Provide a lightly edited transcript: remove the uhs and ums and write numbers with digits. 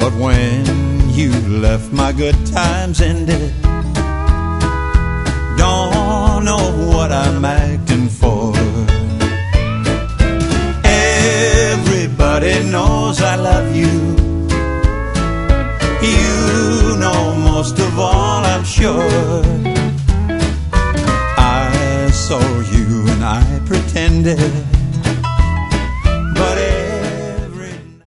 But when you left, my good times ended. Don't know what I'm acting for. Everybody knows I love you. You know most of all, I'm sure. I saw you and I pretended